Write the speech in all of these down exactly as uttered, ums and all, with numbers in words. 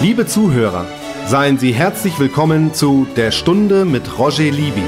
Liebe Zuhörer, seien Sie herzlich willkommen zu Der Stunde mit Roger Libby.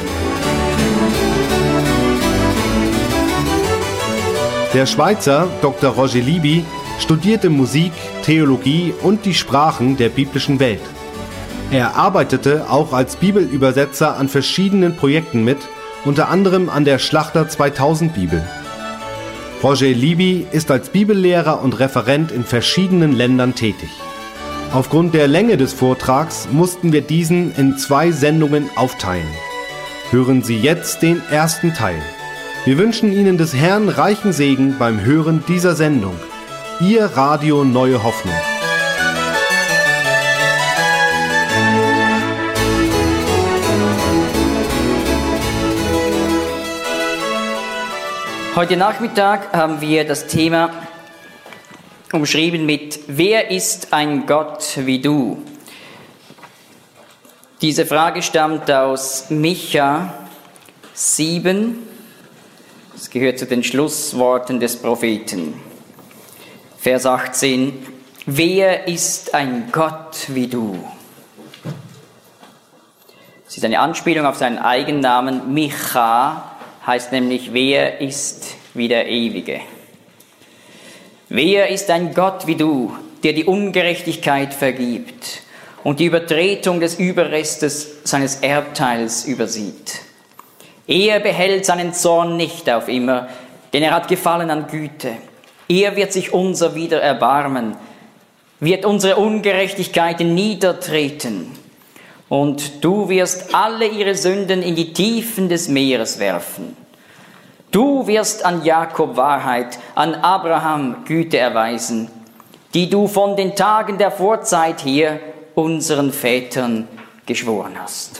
Der Schweizer Doktor Roger Libby studierte Musik, Theologie und die Sprachen der biblischen Welt. Er arbeitete auch als Bibelübersetzer an verschiedenen Projekten mit, unter anderem an der Schlachter zweitausend Bibel. Roger Libby ist als Bibellehrer und Referent in verschiedenen Ländern tätig. Aufgrund der Länge des Vortrags mussten wir diesen in zwei Sendungen aufteilen. Hören Sie jetzt den ersten Teil. Wir wünschen Ihnen des Herrn reichen Segen beim Hören dieser Sendung. Ihr Radio Neue Hoffnung. Heute Nachmittag haben wir das Thema umschrieben mit Wer ist ein Gott wie du? Diese Frage stammt aus Micha sieben. Es gehört zu den Schlussworten des Propheten. Vers achtzehn. Wer ist ein Gott wie du? Es ist eine Anspielung auf seinen Eigennamen. Micha heißt nämlich, wer ist wie der Ewige? Wer ist ein Gott wie du, der die Ungerechtigkeit vergibt und die Übertretung des Überrestes seines Erbteils übersieht? Er behält seinen Zorn nicht auf immer, denn er hat Gefallen an Güte. Er wird sich unser wieder erbarmen, wird unsere Ungerechtigkeiten niedertreten. Und du wirst alle ihre Sünden in die Tiefen des Meeres werfen. Du wirst an Jakob Wahrheit, an Abraham Güte erweisen, die du von den Tagen der Vorzeit her unseren Vätern geschworen hast.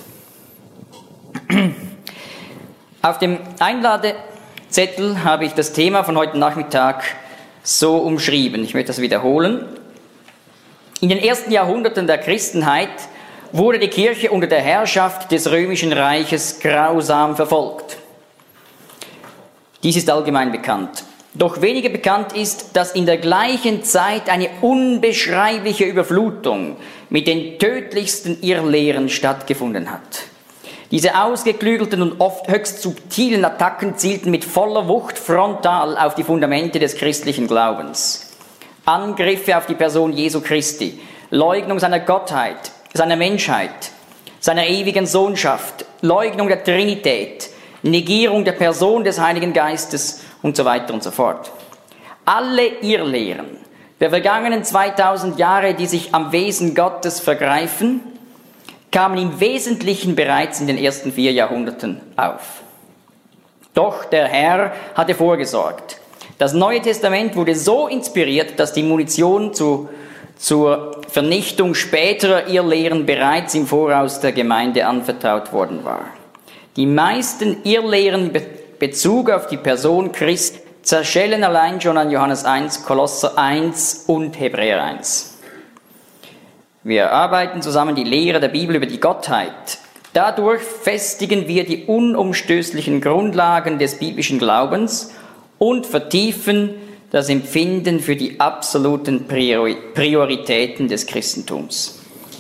Auf dem Einladezettel habe ich das Thema von heute Nachmittag so umschrieben. Ich möchte das wiederholen. In den ersten Jahrhunderten der Christenheit wurde die Kirche unter der Herrschaft des Römischen Reiches grausam verfolgt. Dies ist allgemein bekannt. Doch weniger bekannt ist, dass in der gleichen Zeit eine unbeschreibliche Überflutung mit den tödlichsten Irrlehren stattgefunden hat. Diese ausgeklügelten und oft höchst subtilen Attacken zielten mit voller Wucht frontal auf die Fundamente des christlichen Glaubens. Angriffe auf die Person Jesu Christi, Leugnung seiner Gottheit, seiner Menschheit, seiner ewigen Sohnschaft, Leugnung der Trinität, Negierung der Person des Heiligen Geistes und so weiter und so fort. Alle Irrlehren der vergangenen zweitausend Jahre, die sich am Wesen Gottes vergreifen, kamen im Wesentlichen bereits in den ersten vier Jahrhunderten auf. Doch der Herr hatte vorgesorgt. Das Neue Testament wurde so inspiriert, dass die Munition zu, zur Vernichtung späterer Irrlehren bereits im Voraus der Gemeinde anvertraut worden war. Die meisten Irrlehren in Bezug auf die Person Christi zerschellen allein schon an Johannes eins, Kolosser eins und Hebräer eins. Wir erarbeiten zusammen die Lehre der Bibel über die Gottheit. Dadurch festigen wir die unumstößlichen Grundlagen des biblischen Glaubens und vertiefen das Empfinden für die absoluten Prioritäten des Christentums.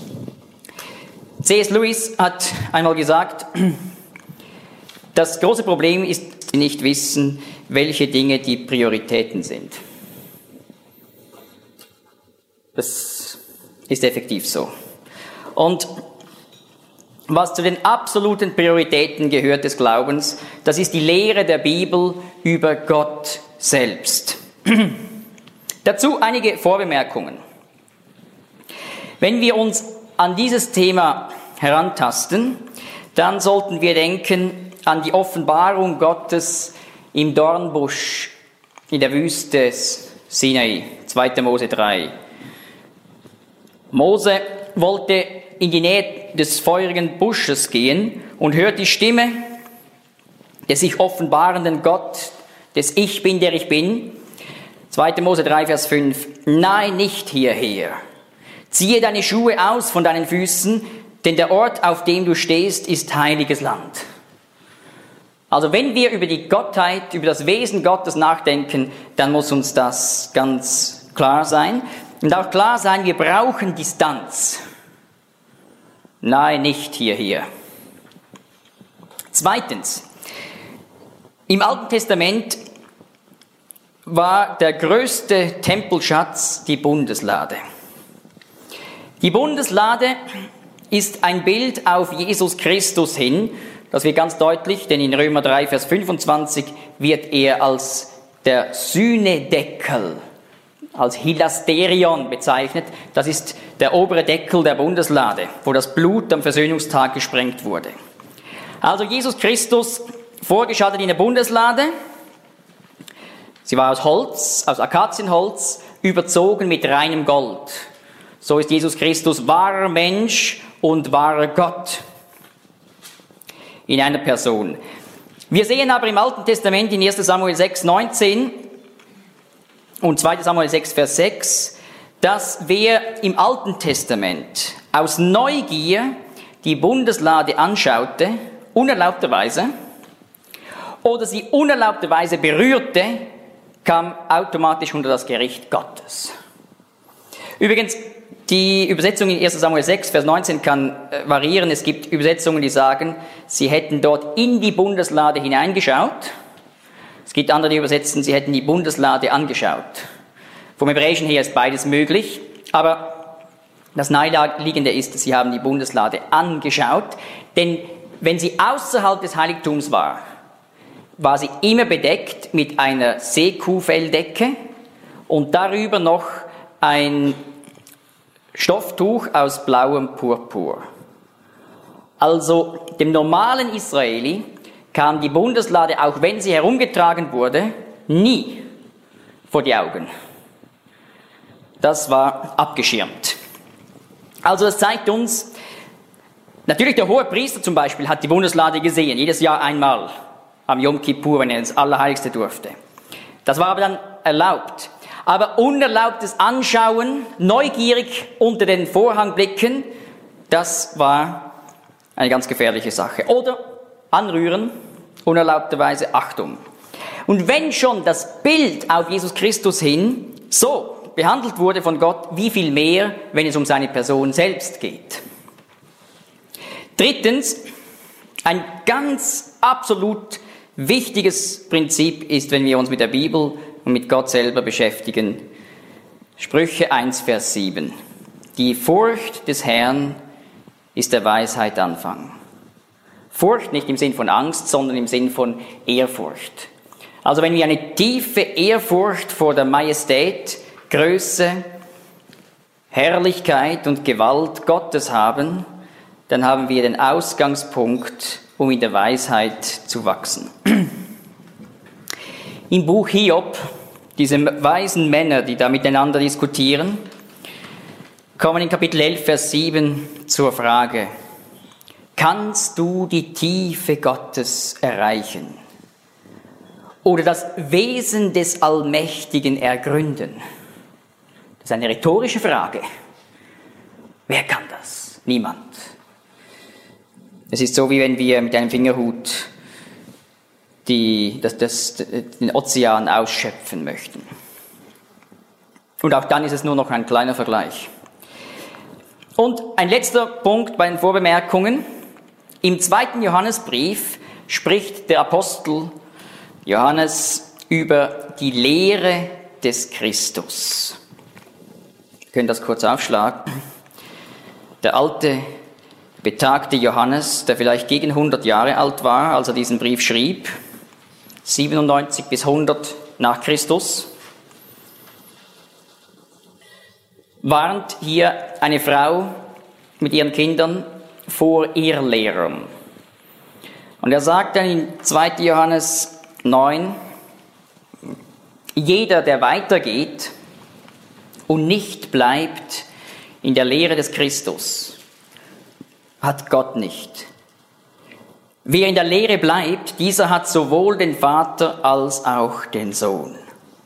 C S Lewis hat einmal gesagt, das große Problem ist, dass sie nicht wissen, welche Dinge die Prioritäten sind. Das ist effektiv so. Und was zu den absoluten Prioritäten gehört des Glaubens, das ist die Lehre der Bibel über Gott selbst. Dazu einige Vorbemerkungen. Wenn wir uns an dieses Thema herantasten, dann sollten wir denken an die Offenbarung Gottes im Dornbusch in der Wüste Sinai, zweiter Mose drei. Mose wollte in die Nähe des feurigen Busches gehen und hört die Stimme des sich offenbarenden Gott, des Ich Bin, der ich bin. zweiter Mose drei, Vers fünf. Nein, nicht hierher. Ziehe deine Schuhe aus von deinen Füßen, denn der Ort, auf dem du stehst, ist heiliges Land. Also wenn wir über die Gottheit, über das Wesen Gottes nachdenken, dann muss uns das ganz klar sein. Und auch klar sein, wir brauchen Distanz. Nein, nicht hier, hier. Zweitens, im Alten Testament war der größte Tempelschatz die Bundeslade. Die Bundeslade ist ein Bild auf Jesus Christus hin. Das wird ganz deutlich, denn in Römer drei, Vers fünfundzwanzig wird er als der Sühnedeckel, als Hilasterion bezeichnet. Das ist der obere Deckel der Bundeslade, wo das Blut am Versöhnungstag gesprengt wurde. Also Jesus Christus vorgeschaltet in der Bundeslade. Sie war aus Holz, aus Akazienholz, überzogen mit reinem Gold. So ist Jesus Christus wahrer Mensch und wahrer Gott in einer Person. Wir sehen aber im Alten Testament in erster Samuel sechs, neunzehn und zweiter Samuel sechs, Vers sechs, dass wer im Alten Testament aus Neugier die Bundeslade anschaute, unerlaubterweise, oder sie unerlaubterweise berührte, kam automatisch unter das Gericht Gottes. Übrigens, die Übersetzung in erster Samuel sechs, Vers neunzehn kann äh, variieren. Es gibt Übersetzungen, die sagen, sie hätten dort in die Bundeslade hineingeschaut. Es gibt andere, die übersetzen, sie hätten die Bundeslade angeschaut. Vom Hebräischen her ist beides möglich, aber das Naheliegende ist, sie haben die Bundeslade angeschaut, denn wenn sie außerhalb des Heiligtums war, war sie immer bedeckt mit einer Seekuhfelldecke und darüber noch ein Stofftuch aus blauem Purpur. Also dem normalen Israeli kam die Bundeslade, auch wenn sie herumgetragen wurde, nie vor die Augen. Das war abgeschirmt. Also das zeigt uns, natürlich der hohe Priester zum Beispiel hat die Bundeslade gesehen, jedes Jahr einmal am Yom Kippur, wenn er ins Allerheiligste durfte. Das war aber dann erlaubt. Aber unerlaubtes Anschauen, neugierig unter den Vorhang blicken, das war eine ganz gefährliche Sache. Oder anrühren, unerlaubterweise Achtung. Und wenn schon das Bild auf Jesus Christus hin so behandelt wurde von Gott, wie viel mehr, wenn es um seine Person selbst geht. Drittens, ein ganz absolut wichtiges Prinzip ist, wenn wir uns mit der Bibel und mit Gott selber beschäftigen. Sprüche eins, Vers sieben. Die Furcht des Herrn ist der Weisheit Anfang. Furcht nicht im Sinn von Angst, sondern im Sinn von Ehrfurcht. Also wenn wir eine tiefe Ehrfurcht vor der Majestät, Größe, Herrlichkeit und Gewalt Gottes haben, dann haben wir den Ausgangspunkt, um in der Weisheit zu wachsen. Im Buch Hiob, diese weisen Männer, die da miteinander diskutieren, kommen in Kapitel elf, Vers sieben zur Frage: Kannst du die Tiefe Gottes erreichen oder das Wesen des Allmächtigen ergründen? Das ist eine rhetorische Frage. Wer kann das? Niemand. Es ist so, wie wenn wir mit einem Fingerhut die, das, das, den Ozean ausschöpfen möchten. Und auch dann ist es nur noch ein kleiner Vergleich. Und ein letzter Punkt bei den Vorbemerkungen. Im zweiten Johannesbrief spricht der Apostel Johannes über die Lehre des Christus. Wir können das kurz aufschlagen. Der alte, betagte Johannes, der vielleicht gegen hundert Jahre alt war, als er diesen Brief schrieb, siebenundneunzig bis hundert nach Christus, warnt hier eine Frau mit ihren Kindern vor Irrlehrern. Und er sagt dann in zweiter Johannes neun, jeder, der weitergeht und nicht bleibt in der Lehre des Christus, hat Gott nicht. Wer in der Lehre bleibt, dieser hat sowohl den Vater als auch den Sohn.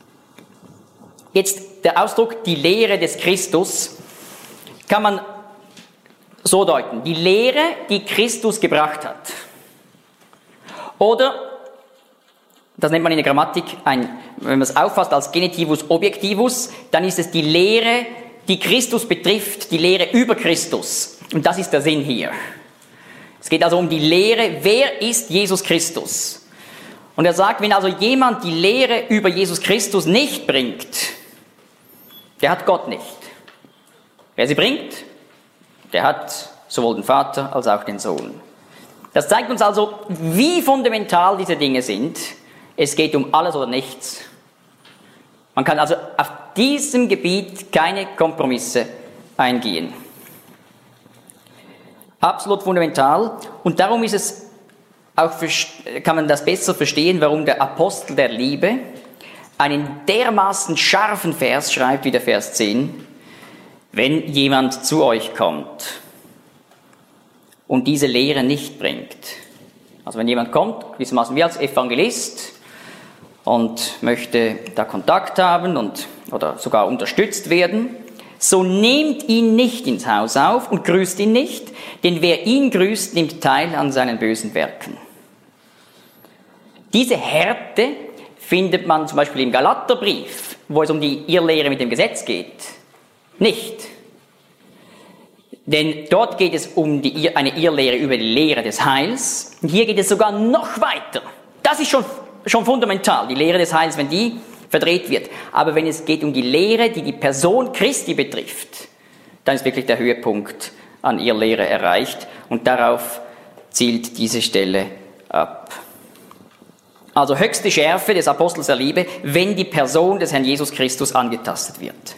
Jetzt der Ausdruck, die Lehre des Christus, kann man so deuten. Die Lehre, die Christus gebracht hat. Oder, das nennt man in der Grammatik, ein, wenn man es auffasst als Genitivus Objektivus, dann ist es die Lehre, die Christus betrifft, die Lehre über Christus. Und das ist der Sinn hier. Es geht also um die Lehre, wer ist Jesus Christus? Und er sagt, wenn also jemand die Lehre über Jesus Christus nicht bringt, der hat Gott nicht. Wer sie bringt, der hat sowohl den Vater als auch den Sohn. Das zeigt uns also, wie fundamental diese Dinge sind. Es geht um alles oder nichts. Man kann also auf diesem Gebiet keine Kompromisse eingehen. Absolut fundamental. Und darum ist es auch, kann man das besser verstehen, warum der Apostel der Liebe einen dermaßen scharfen Vers schreibt, wie der Vers zehn. Wenn jemand zu euch kommt und diese Lehre nicht bringt. Also wenn jemand kommt, gewissermaßen wie als Evangelist, und möchte da Kontakt haben und, oder sogar unterstützt werden, so nehmt ihn nicht ins Haus auf und grüßt ihn nicht, denn wer ihn grüßt, nimmt teil an seinen bösen Werken. Diese Härte findet man zum Beispiel im Galaterbrief, wo es um die Irrlehre mit dem Gesetz geht, nicht. Denn dort geht es um die, eine Irrlehre über die Lehre des Heils. Und hier geht es sogar noch weiter. Das ist schon Schon fundamental, die Lehre des Heils, wenn die verdreht wird. Aber wenn es geht um die Lehre, die die Person Christi betrifft, dann ist wirklich der Höhepunkt an ihrer Lehre erreicht. Und darauf zielt diese Stelle ab. Also höchste Schärfe des Apostels der Liebe, wenn die Person des Herrn Jesus Christus angetastet wird.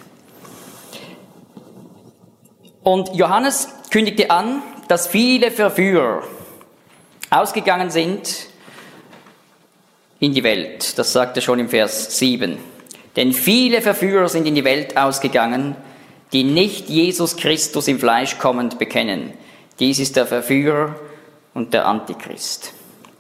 Und Johannes kündigte an, dass viele Verführer ausgegangen sind in die Welt. Das sagt er schon im Vers sieben. Denn viele Verführer sind in die Welt ausgegangen, die nicht Jesus Christus im Fleisch kommend bekennen. Dies ist der Verführer und der Antichrist.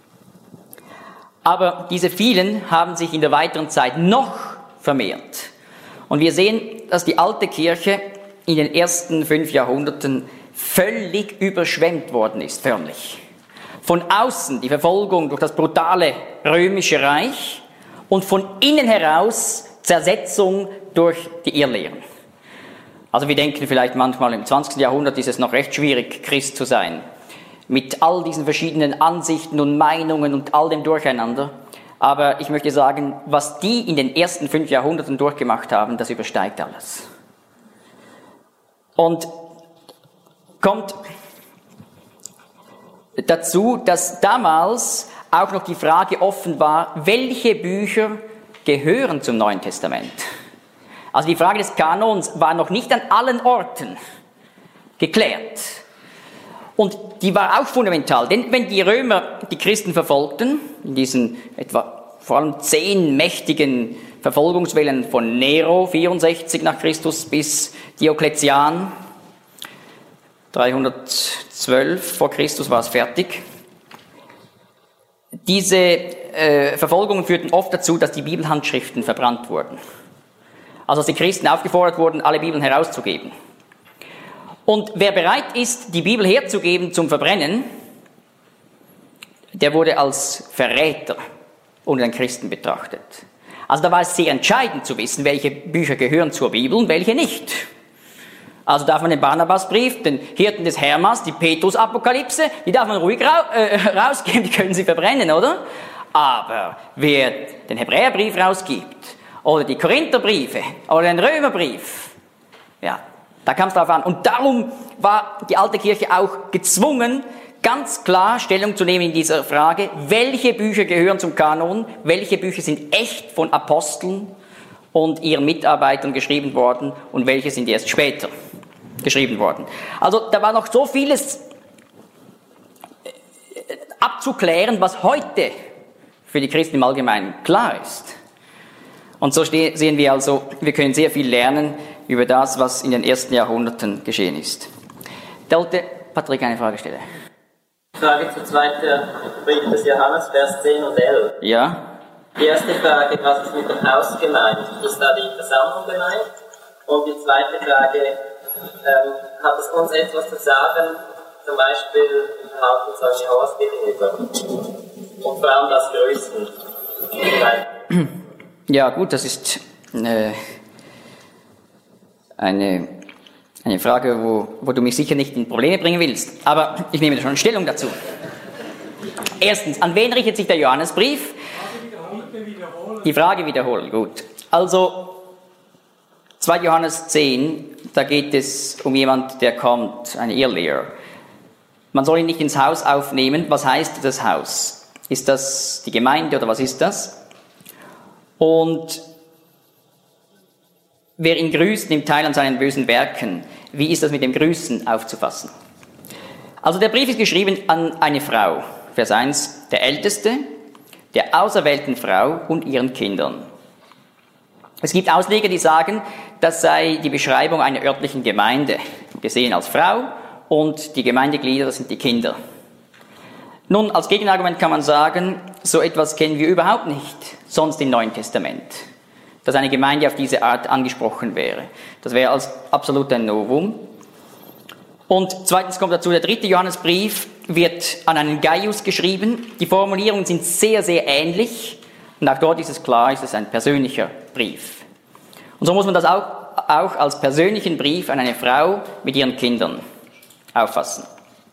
Aber diese vielen haben sich in der weiteren Zeit noch vermehrt. Und wir sehen, dass die alte Kirche in den ersten fünf Jahrhunderten völlig überschwemmt worden ist, förmlich. Von außen die Verfolgung durch das brutale römische Reich und von innen heraus Zersetzung durch die Irrlehren. Also wir denken vielleicht manchmal, im zwanzigsten Jahrhundert ist es noch recht schwierig, Christ zu sein. Mit all diesen verschiedenen Ansichten und Meinungen und all dem Durcheinander. Aber ich möchte sagen, was die in den ersten fünf Jahrhunderten durchgemacht haben, das übersteigt alles. Und kommt dazu, dass damals auch noch die Frage offen war, welche Bücher gehören zum Neuen Testament. Also die Frage des Kanons war noch nicht an allen Orten geklärt. Und die war auch fundamental, denn wenn die Römer die Christen verfolgten, in diesen etwa vor allem zehn mächtigen Verfolgungswellen von Nero, vierundsechzig nach Christus, bis Diokletian, dreihundertzwölf vor Christus war es fertig. Diese äh, Verfolgungen führten oft dazu, dass die Bibelhandschriften verbrannt wurden. Also dass die Christen aufgefordert wurden, alle Bibeln herauszugeben. Und wer bereit ist, die Bibel herzugeben zum Verbrennen, der wurde als Verräter unter den Christen betrachtet. Also da war es sehr entscheidend zu wissen, welche Bücher gehören zur Bibel und welche nicht. Also darf man den Barnabasbrief, den Hirten des Hermas, die Petrus-Apokalypse, die darf man ruhig ra äh, rausgeben, die können sie verbrennen, oder? Aber wer den Hebräerbrief rausgibt, oder die Korintherbriefe, oder den Römerbrief, ja, da kam es drauf an. Und darum war die alte Kirche auch gezwungen, ganz klar Stellung zu nehmen in dieser Frage, welche Bücher gehören zum Kanon, welche Bücher sind echt von Aposteln und ihren Mitarbeitern geschrieben worden und welche sind erst später geschrieben worden. Also da war noch so vieles abzuklären, was heute für die Christen im Allgemeinen klar ist. Und so sehen wir also, wir können sehr viel lernen über das, was in den ersten Jahrhunderten geschehen ist. Da wollte Patrick eine Frage stellen. Frage zu zweiten Brief des Johannes, Vers zehn und elf. Ja. Die erste Frage, was ist mit dem Haus gemeint? Ist da die Versammlung gemeint? Und die zweite Frage, ähm, hat es uns etwas zu sagen, zum Beispiel im Verhalten von Jehovas gegenüber? Und vor allem das Größen. Ja gut, das ist äh, eine Eine Frage, wo, wo du mich sicher nicht in Probleme bringen willst, aber ich nehme schon Stellung dazu. Erstens, an wen richtet sich der Johannesbrief? Die Frage wiederholen, gut. Also, zweiter Johannes zehn, da geht es um jemand, der kommt, ein Irrlehrer. Man soll ihn nicht ins Haus aufnehmen. Was heißt das Haus? Ist das die Gemeinde oder was ist das? Und wer ihn grüßt, nimmt teil an seinen bösen Werken. Wie ist das mit dem Grüßen aufzufassen? Also der Brief ist geschrieben an eine Frau. Vers eins, der Älteste, der auserwählten Frau und ihren Kindern. Es gibt Ausleger, die sagen, das sei die Beschreibung einer örtlichen Gemeinde, gesehen als Frau, und die Gemeindeglieder, das sind die Kinder. Nun, als Gegenargument kann man sagen, so etwas kennen wir überhaupt nicht, sonst im Neuen Testament, dass eine Gemeinde auf diese Art angesprochen wäre. Das wäre als absolut ein Novum. Und zweitens kommt dazu, der dritte Johannesbrief wird an einen Gaius geschrieben. Die Formulierungen sind sehr, sehr ähnlich. Und auch dort ist es klar, es ist ein persönlicher Brief. Und so muss man das auch, auch als persönlichen Brief an eine Frau mit ihren Kindern auffassen.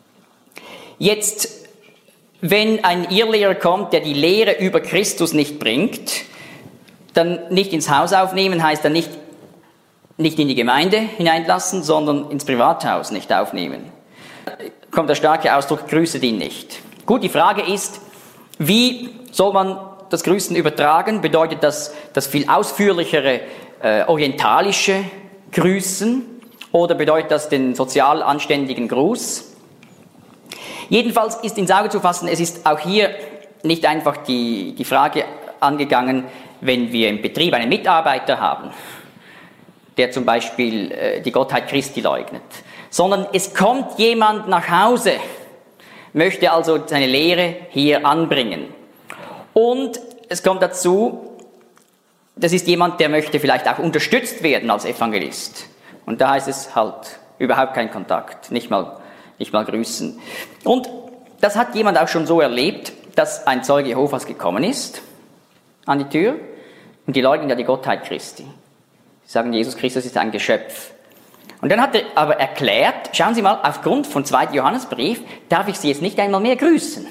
Jetzt, wenn ein Irrlehrer kommt, der die Lehre über Christus nicht bringt, dann nicht ins Haus aufnehmen, heißt dann nicht, nicht in die Gemeinde hineinlassen, sondern ins Privathaus nicht aufnehmen. Kommt der starke Ausdruck, grüßet ihn nicht. Gut, die Frage ist, wie soll man das Grüßen übertragen? Bedeutet das das viel ausführlichere äh, orientalische Grüßen oder bedeutet das den sozial anständigen Gruß? Jedenfalls ist ins Auge zu fassen, es ist auch hier nicht einfach die, die Frage angegangen, wenn wir im Betrieb einen Mitarbeiter haben, der zum Beispiel äh, die Gottheit Christi leugnet, sondern es kommt jemand nach Hause, möchte also seine Lehre hier anbringen. Und es kommt dazu, das ist jemand, der möchte vielleicht auch unterstützt werden als Evangelist. Und da heißt es halt überhaupt kein Kontakt, nicht mal, nicht mal grüßen. Und das hat jemand auch schon so erlebt, dass ein Zeuge Jehovas gekommen ist an die Tür und die leugnen ja die Gottheit Christi. Sie sagen, Jesus Christus ist ein Geschöpf. Und dann hat er aber erklärt, schauen Sie mal, aufgrund von zweiten Johannesbrief darf ich Sie jetzt nicht einmal mehr grüßen.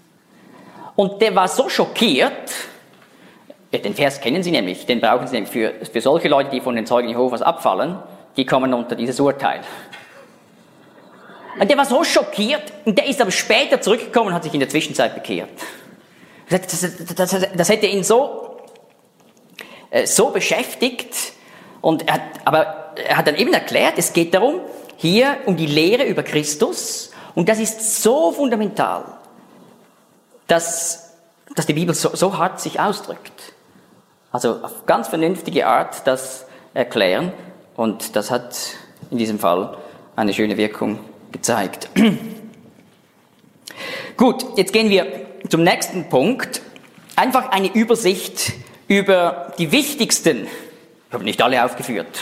Und der war so schockiert, den Vers kennen Sie nämlich, den brauchen Sie nämlich für, für solche Leute, die von den Zeugen Jehovas abfallen, die kommen unter dieses Urteil. Und der war so schockiert, und der ist aber später zurückgekommen und hat sich in der Zwischenzeit bekehrt. Das, das, das, das hätte ihn so, äh, so beschäftigt, und er hat, aber er hat dann eben erklärt, es geht darum, hier um die Lehre über Christus, und das ist so fundamental, dass, dass die Bibel so, so hart sich ausdrückt. Also auf ganz vernünftige Art das erklären, und das hat in diesem Fall eine schöne Wirkung gezeigt. Gut, jetzt gehen wir zum nächsten Punkt. Einfach eine Übersicht über die wichtigsten, ich habe nicht alle aufgeführt,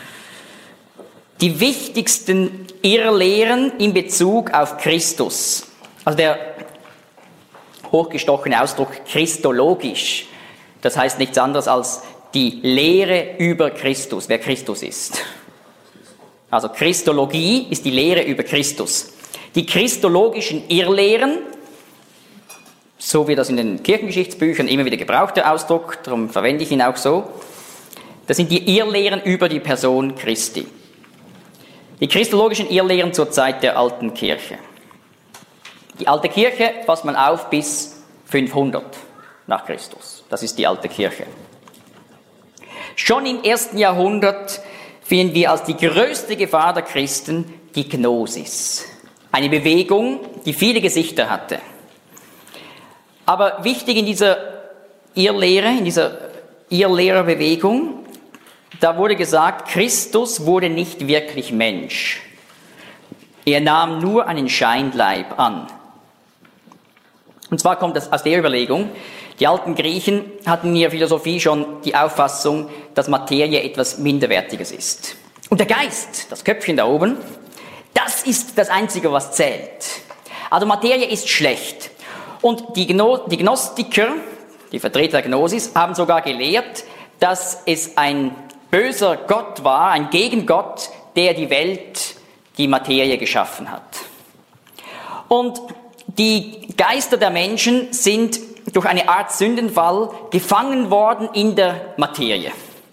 die wichtigsten Irrlehren in Bezug auf Christus. Also der hochgestochene Ausdruck christologisch, das heißt nichts anderes als die Lehre über Christus, wer Christus ist. Also Christologie ist die Lehre über Christus. Die christologischen Irrlehren, so wie das in den Kirchengeschichtsbüchern immer wieder gebrauchter Ausdruck, darum verwende ich ihn auch so, das sind die Irrlehren über die Person Christi. Die christologischen Irrlehren zur Zeit der alten Kirche. Die alte Kirche fasst man auf bis fünfhundert nach Christus. Das ist die alte Kirche. Schon im ersten Jahrhundert finden wir als die größte Gefahr der Christen die Gnosis. Eine Bewegung, die viele Gesichter hatte. Aber wichtig in dieser Irrlehre, in dieser Irrlehrerbewegung, da wurde gesagt, Christus wurde nicht wirklich Mensch. Er nahm nur einen Scheinleib an. Und zwar kommt das aus der Überlegung, die alten Griechen hatten in ihrer Philosophie schon die Auffassung, dass Materie etwas Minderwertiges ist. Und der Geist, das Köpfchen da oben, das ist das Einzige, was zählt. Also Materie ist schlecht. Und die, Gno- die Gnostiker, die Vertreter der Gnosis, haben sogar gelehrt, dass es ein böser Gott war, ein Gegengott, der die Welt, die Materie geschaffen hat. Und die Geister der Menschen sind durch eine Art Sündenfall gefangen worden in der Materie.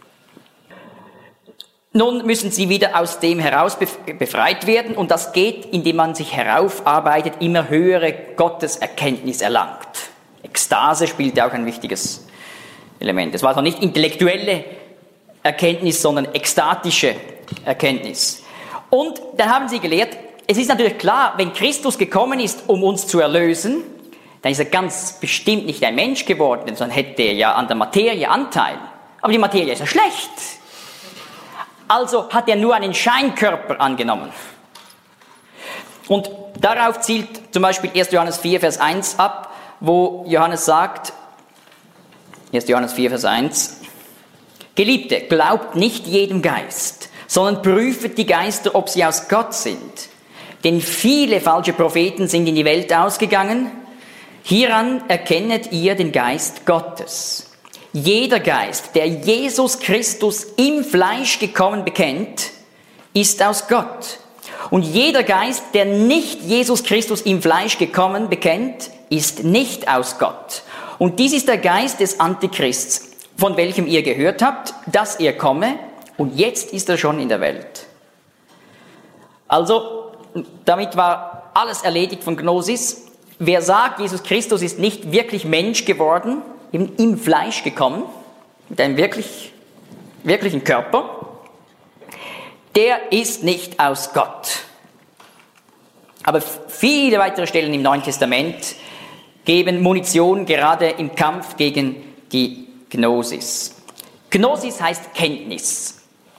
Nun müssen sie wieder aus dem heraus befreit werden und das geht, indem man sich heraufarbeitet, immer höhere Gotteserkenntnis erlangt. Ekstase spielt auch ein wichtiges Element. Es war also nicht intellektuelle Erkenntnis, sondern ekstatische Erkenntnis. Und dann haben sie gelehrt, es ist natürlich klar, wenn Christus gekommen ist, um uns zu erlösen, dann ist er ganz bestimmt nicht ein Mensch geworden, sondern hätte er ja an der Materie Anteil. Aber die Materie ist ja schlecht. Also hat er nur einen Scheinkörper angenommen. Und darauf zielt zum Beispiel erster Johannes vier, Vers eins ab, wo Johannes sagt, erster Johannes vier, Vers eins, Geliebte, glaubt nicht jedem Geist, sondern prüfet die Geister, ob sie aus Gott sind. Denn viele falsche Propheten sind in die Welt ausgegangen. Hieran erkennet ihr den Geist Gottes. Jeder Geist, der Jesus Christus im Fleisch gekommen bekennt, ist aus Gott. Und jeder Geist, der nicht Jesus Christus im Fleisch gekommen bekennt, ist nicht aus Gott. Und dies ist der Geist des Antichrists, von welchem ihr gehört habt, dass er komme, und jetzt ist er schon in der Welt. Also, damit war alles erledigt von Gnosis. Wer sagt, Jesus Christus ist nicht wirklich Mensch geworden, eben im Fleisch gekommen, mit einem wirklich, wirklichen Körper, der ist nicht aus Gott. Aber viele weitere Stellen im Neuen Testament geben Munition gerade im Kampf gegen die Gnosis. Gnosis heißt Kenntnis.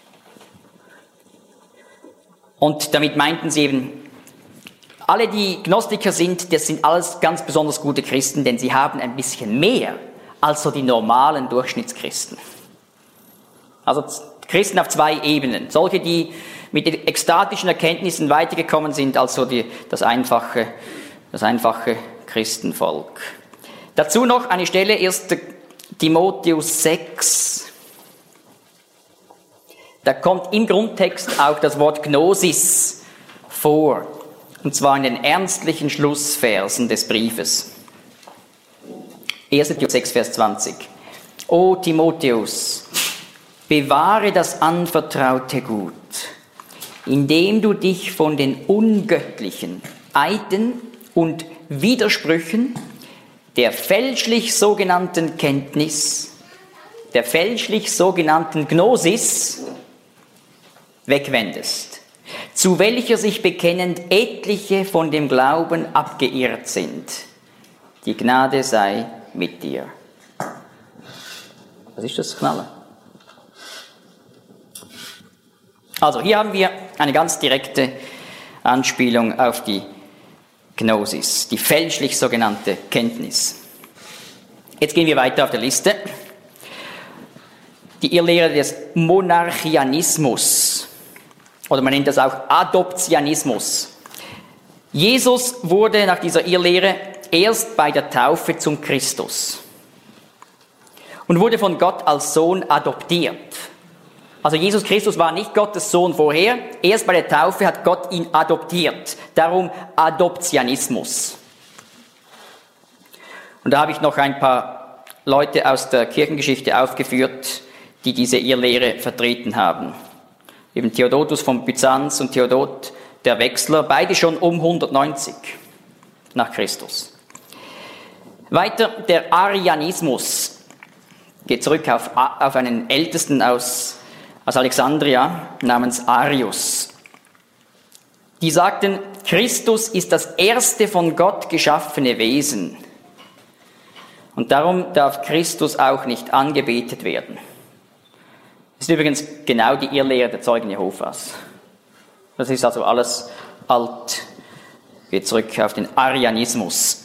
Und damit meinten sie eben, alle, die Gnostiker sind, das sind alles ganz besonders gute Christen, denn sie haben ein bisschen mehr als so die normalen Durchschnittschristen. Also Christen auf zwei Ebenen. Solche, die mit den ekstatischen Erkenntnissen weitergekommen sind, als so die, das einfache, das einfache Christenvolk. Dazu noch eine Stelle, erster Timotheus sechs. Da kommt im Grundtext auch das Wort Gnosis vor. Und zwar in den ernstlichen Schlussversen des Briefes. erster Timotheus sechs, Vers zwanzig. O Timotheus, bewahre das anvertraute Gut, indem du dich von den ungöttlichen Eiden und Widersprüchen der fälschlich sogenannten Kenntnis, der fälschlich sogenannten Gnosis wegwendest, zu welcher sich bekennend etliche von dem Glauben abgeirrt sind. Die Gnade sei mit dir. Was ist das Knaller? Also hier haben wir eine ganz direkte Anspielung auf die Gnosis, die fälschlich sogenannte Kenntnis. Jetzt gehen wir weiter auf der Liste. Die Irrlehre des Monarchianismus, oder man nennt das auch Adoptionismus. Jesus wurde nach dieser Irrlehre erst bei der Taufe zum Christus und wurde von Gott als Sohn adoptiert. Also Jesus Christus war nicht Gottes Sohn vorher, erst bei der Taufe hat Gott ihn adoptiert. Darum Adoptionismus. Und da habe ich noch ein paar Leute aus der Kirchengeschichte aufgeführt, die diese Irrlehre vertreten haben. Eben Theodotus von Byzanz und Theodot der Wechsler, beide schon um hundertneunzig nach Christus. Weiter der Arianismus, geht zurück auf, auf einen Ältesten aus, aus Alexandria namens Arius. Die sagten, Christus ist das erste von Gott geschaffene Wesen und darum darf Christus auch nicht angebetet werden. Das ist übrigens genau die Irrlehre der Zeugen Jehovas. Das ist also alles alt. Geht zurück auf den Arianismus.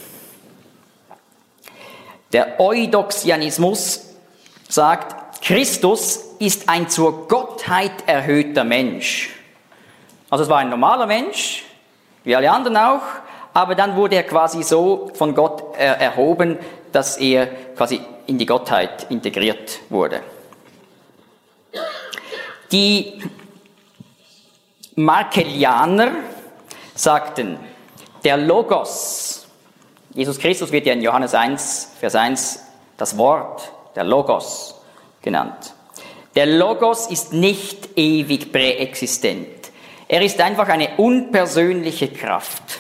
Der Eudoxianismus sagt, Christus ist ein zur Gottheit erhöhter Mensch. Also es war ein normaler Mensch, wie alle anderen auch, aber dann wurde er quasi so von Gott erhoben, dass er quasi in die Gottheit integriert wurde. Die Markellianer sagten, der Logos, Jesus Christus wird ja in Johannes eins, Vers eins das Wort, der Logos genannt. Der Logos ist nicht ewig präexistent. Er ist einfach eine unpersönliche Kraft.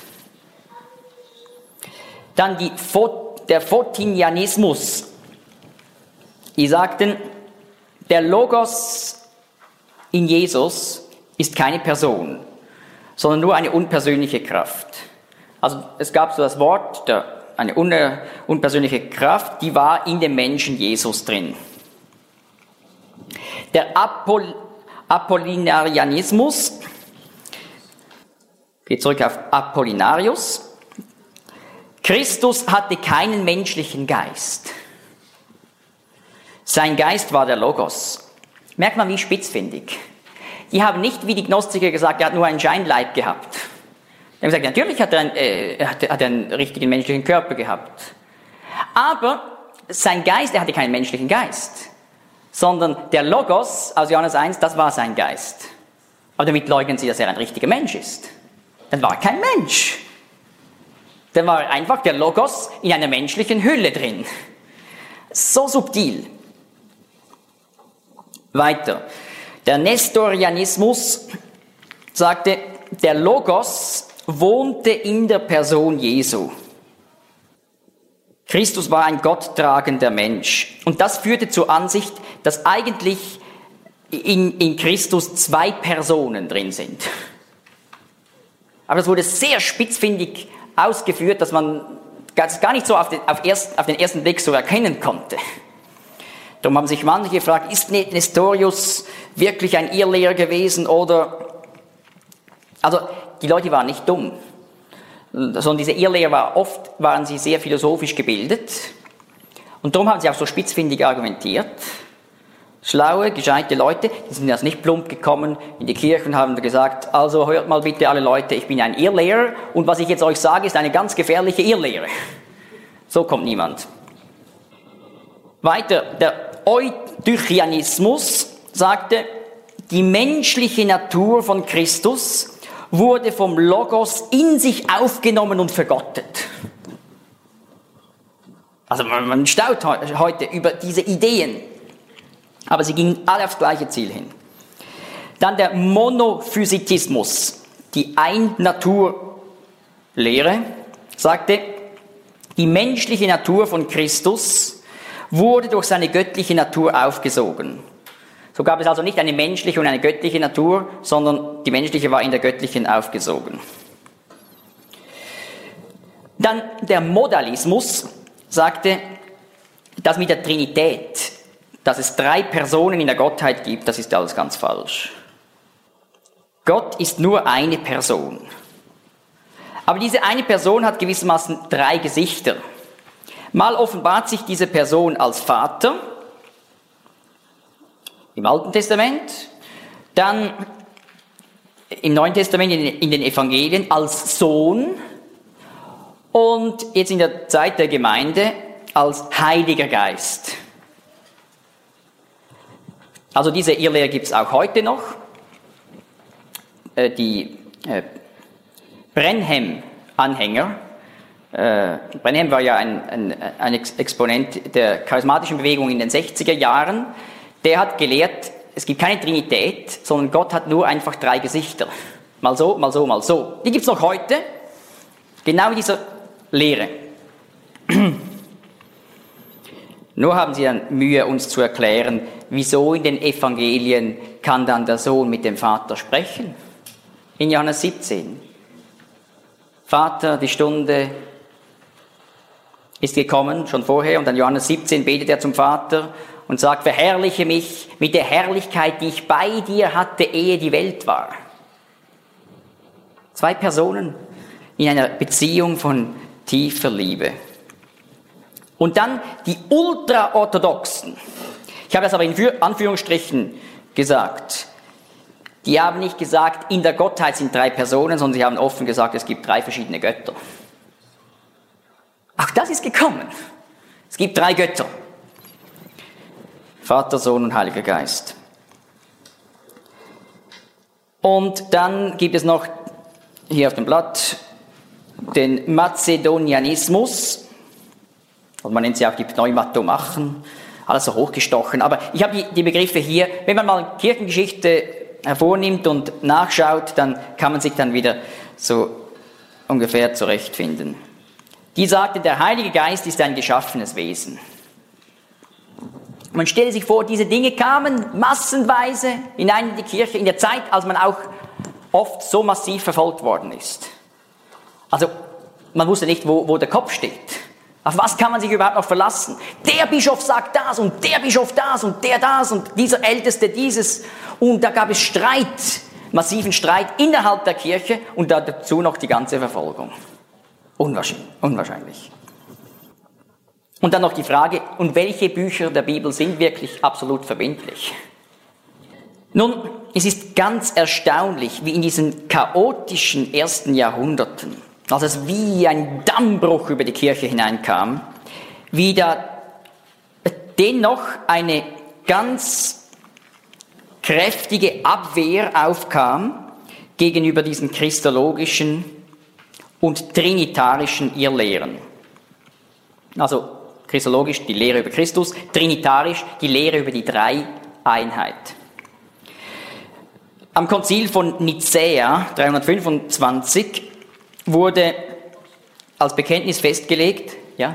Dann die, der Photinianismus. Die sagten, der Logos in Jesus ist keine Person, sondern nur eine unpersönliche Kraft. Also es gab so das Wort, der, eine un, unpersönliche Kraft, die war in dem Menschen Jesus drin. Der Apoll, Apollinarianismus geht zurück auf Apollinarius. Christus hatte keinen menschlichen Geist. Sein Geist war der Logos. Merkt man, wie spitzfindig. Die haben nicht wie die Gnostiker gesagt, er hat nur einen Scheinleib gehabt. Die haben gesagt, natürlich hat er, einen, äh, hat, hat er einen richtigen menschlichen Körper gehabt. Aber sein Geist, er hatte keinen menschlichen Geist. Sondern der Logos aus Johannes eins, das war sein Geist. Aber damit leugnen sie, dass er ein richtiger Mensch ist. Dann war er kein Mensch. Dann war einfach der Logos in einer menschlichen Hülle drin. So subtil. Weiter. Der Nestorianismus sagte, der Logos wohnte in der Person Jesu. Christus war ein gotttragender Mensch. Und das führte zur Ansicht, dass eigentlich in, in Christus zwei Personen drin sind. Aber das wurde sehr spitzfindig ausgeführt, dass man das gar nicht so auf den, auf, erst, auf den ersten Blick so erkennen konnte. Darum haben sich manche gefragt, ist Nestorius wirklich ein Irrlehrer gewesen oder... Also die Leute waren nicht dumm, sondern diese Irrlehrer war oft, waren sie sehr philosophisch gebildet und darum haben sie auch so spitzfindig argumentiert. Schlaue, gescheite Leute, die sind also nicht plump gekommen in die Kirche und haben gesagt, also hört mal bitte alle Leute, ich bin ein Irrlehrer und was ich jetzt euch sage, ist eine ganz gefährliche Irrlehre. So kommt niemand. Weiter, der Eutychianismus sagte, die menschliche Natur von Christus wurde vom Logos in sich aufgenommen und vergottet. Also man, man staunt heute über diese Ideen. Aber sie gingen alle aufs gleiche Ziel hin. Dann der Monophysitismus, die Ein-Natur-Lehre, sagte, die menschliche Natur von Christus wurde durch seine göttliche Natur aufgesogen. So gab es also nicht eine menschliche und eine göttliche Natur, sondern die menschliche war in der göttlichen aufgesogen. Dann der Modalismus sagte, das mit der Trinität, dass es drei Personen in der Gottheit gibt, das ist alles ganz falsch. Gott ist nur eine Person. Aber diese eine Person hat gewissermaßen drei Gesichter. Mal offenbart sich diese Person als Vater im Alten Testament, dann im Neuen Testament in den Evangelien als Sohn und jetzt in der Zeit der Gemeinde als Heiliger Geist. Also diese Irrlehre gibt es auch heute noch. Äh, die äh, Brenhem-Anhänger, äh, Brenhem war ja ein, ein, ein Exponent der charismatischen Bewegung in den sechziger Jahren, der hat gelehrt, es gibt keine Trinität, sondern Gott hat nur einfach drei Gesichter. Mal so, mal so, mal so. Die gibt es noch heute, genau in dieser Lehre. Nur haben sie dann Mühe, uns zu erklären, wieso in den Evangelien kann dann der Sohn mit dem Vater sprechen. In Johannes siebzehn. Vater, die Stunde ist gekommen, schon vorher, und dann Johannes siebzehn betet er zum Vater und sagt, verherrliche mich mit der Herrlichkeit, die ich bei dir hatte, ehe die Welt war. Zwei Personen in einer Beziehung von tiefer Liebe. Und dann die Ultraorthodoxen. Ich habe das aber in Anführungsstrichen gesagt. Die haben nicht gesagt, in der Gottheit sind drei Personen, sondern sie haben offen gesagt, es gibt drei verschiedene Götter. Auch das ist gekommen. Es gibt drei Götter. Vater, Sohn und Heiliger Geist. Und dann gibt es noch hier auf dem Blatt den Mazedonianismus. Und man nennt sie auch die Pneumatomachen. Alles so hochgestochen. Aber ich habe die, die Begriffe hier. Wenn man mal Kirchengeschichte hervornimmt und nachschaut, dann kann man sich dann wieder so ungefähr zurechtfinden. Die sagte, der Heilige Geist ist ein geschaffenes Wesen. Man stelle sich vor, diese Dinge kamen massenweise hinein in die Kirche in der Zeit, als man auch oft so massiv verfolgt worden ist. Also man wusste nicht, wo, wo der Kopf steht. Auf was kann man sich überhaupt noch verlassen? Der Bischof sagt das und der Bischof das und der das und dieser Älteste dieses. Und da gab es Streit, massiven Streit innerhalb der Kirche und dazu noch die ganze Verfolgung. Unwahrscheinlich. Unwahrscheinlich. Und dann noch die Frage, und welche Bücher der Bibel sind wirklich absolut verbindlich? Nun, es ist ganz erstaunlich, wie in diesen chaotischen ersten Jahrhunderten, als es wie ein Dammbruch über die Kirche hineinkam, wie da dennoch eine ganz kräftige Abwehr aufkam gegenüber diesen christologischen und trinitarischen Irrlehren. Also christologisch die Lehre über Christus, trinitarisch die Lehre über die Dreieinheit. Am Konzil von Nicäa dreihundertfünfundzwanzig wurde als Bekenntnis festgelegt, ja?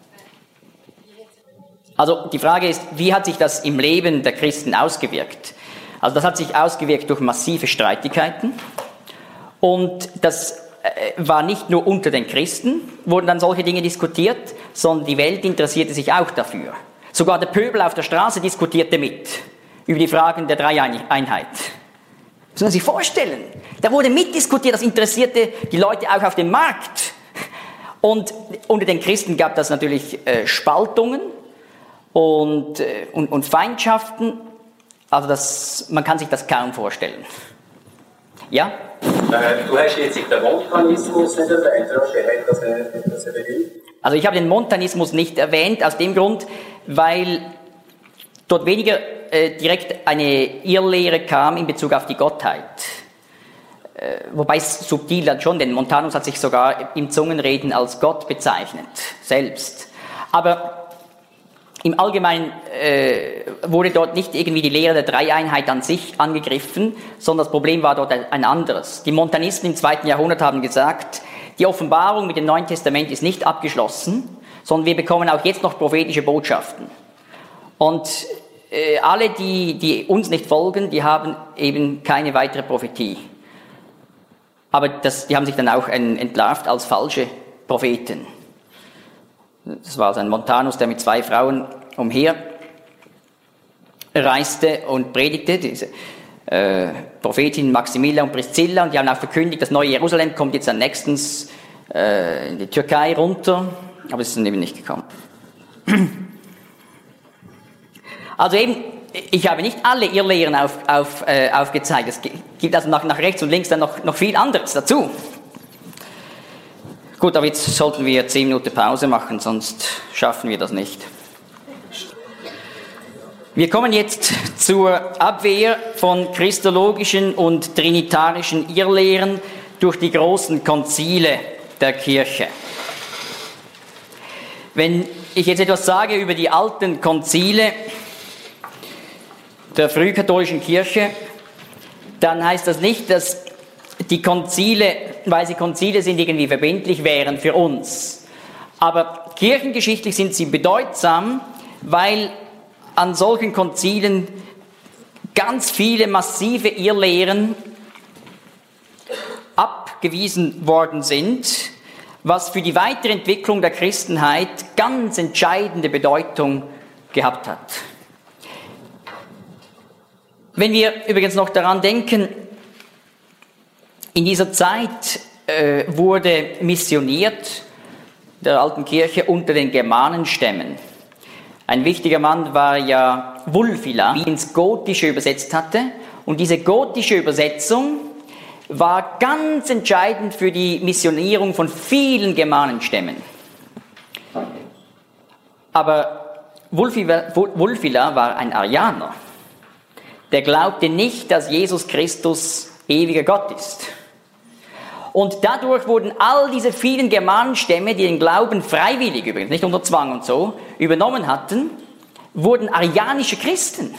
Also die Frage ist, wie hat sich das im Leben der Christen ausgewirkt? Also das hat sich ausgewirkt durch massive Streitigkeiten und das war nicht nur unter den Christen, wurden dann solche Dinge diskutiert, sondern die Welt interessierte sich auch dafür. Sogar der Pöbel auf der Straße diskutierte mit über die Fragen der Dreieinheit. Das muss man sich vorstellen. Da wurde mitdiskutiert, das interessierte die Leute auch auf dem Markt. Und unter den Christen gab das natürlich äh, Spaltungen und, äh, und, und Feindschaften. Also das, man kann sich das kaum vorstellen. Ja? Du hast jetzt den Montanismus nicht erwähnt, hat das eine Bedeutung? Also ich habe den Montanismus nicht erwähnt, aus dem Grund, weil dort weniger äh, direkt eine Irrlehre kam in Bezug auf die Gottheit. Äh, wobei es subtil dann schon, denn Montanus hat sich sogar im Zungenreden als Gott bezeichnet, selbst. Aber im Allgemeinen äh, wurde dort nicht irgendwie die Lehre der Dreieinheit an sich angegriffen, sondern das Problem war dort ein anderes. Die Montanisten im zweiten Jahrhundert haben gesagt, die Offenbarung mit dem Neuen Testament ist nicht abgeschlossen, sondern wir bekommen auch jetzt noch prophetische Botschaften. Und äh, alle, die, die uns nicht folgen, die haben eben keine weitere Prophetie. Aber das, die haben sich dann auch entlarvt als falsche Propheten. Das war also ein Montanus, der mit zwei Frauen umher reiste und predigte, diese äh, Prophetin Maximilla und Priscilla, und die haben auch verkündigt, das neue Jerusalem kommt jetzt dann nächstens äh, in die Türkei runter, aber es ist dann eben nicht gekommen. Also eben, ich habe nicht alle Irrlehren auf, auf, äh, aufgezeigt, es gibt also nach, nach rechts und links dann noch, noch viel anderes dazu. Gut, aber jetzt sollten wir zehn Minuten Pause machen, sonst schaffen wir das nicht. Wir kommen jetzt zur Abwehr von christologischen und trinitarischen Irrlehren durch die großen Konzile der Kirche. Wenn ich jetzt etwas sage über die alten Konzile der frühkatholischen Kirche, dann heißt das nicht, dass die Konzile, weil sie Konzile sind, irgendwie verbindlich wären für uns. Aber kirchengeschichtlich sind sie bedeutsam, weil an solchen Konzilen ganz viele massive Irrlehren abgewiesen worden sind, was für die weitere Entwicklung der Christenheit ganz entscheidende Bedeutung gehabt hat. Wenn wir übrigens noch daran denken, in dieser Zeit äh, wurde missioniert der alten Kirche unter den Germanenstämmen. Ein wichtiger Mann war ja Wulfila, die ins Gotische übersetzt hatte. Und diese gotische Übersetzung war ganz entscheidend für die Missionierung von vielen Germanenstämmen. Aber Wulfila war ein Arianer. Der glaubte nicht, dass Jesus Christus ewiger Gott ist. Und dadurch wurden all diese vielen Germanenstämme, die den Glauben freiwillig übrigens, nicht unter Zwang und so, übernommen hatten, wurden arianische Christen.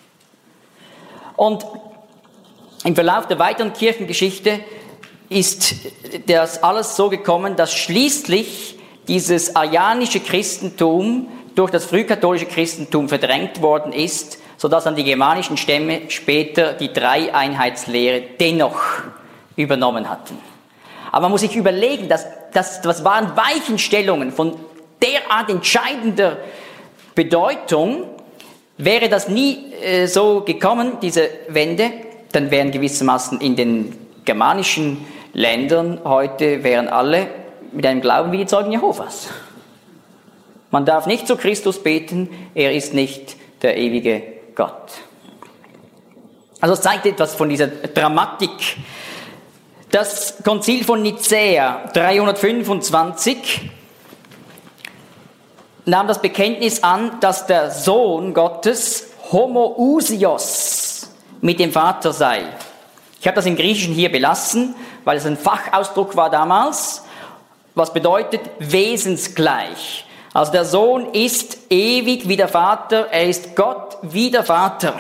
Und im Verlauf der weiteren Kirchengeschichte ist das alles so gekommen, dass schließlich dieses arianische Christentum durch das frühkatholische Christentum verdrängt worden ist, sodass dann die germanischen Stämme später die Dreieinheitslehre dennoch übernommen hatten. Aber man muss sich überlegen, dass, dass, das waren Weichenstellungen von derart entscheidender Bedeutung. Wäre das nie äh, so gekommen, diese Wende, dann wären gewissermaßen in den germanischen Ländern heute, wären alle mit einem Glauben wie die Zeugen Jehovas. Man darf nicht zu Christus beten, er ist nicht der ewige Gott. Also es zeigt etwas von dieser Dramatik. Das Konzil von Nicäa dreihundertfünfundzwanzig nahm das Bekenntnis an, dass der Sohn Gottes homoousios mit dem Vater sei. Ich habe das im Griechischen hier belassen, weil es ein Fachausdruck war damals, was bedeutet wesensgleich. Also der Sohn ist ewig wie der Vater, er ist Gott wie der Vater.